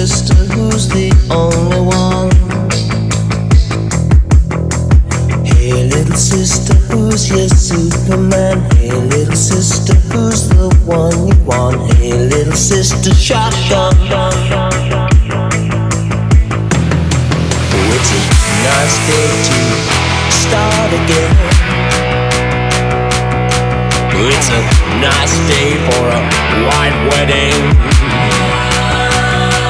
sister, who's the only one? Hey little sister, who's your Superman? Hey little sister, who's the one you want? Hey little sister, shotgun. Oh, it's a nice day to start again. It's a nice day for a white wedding.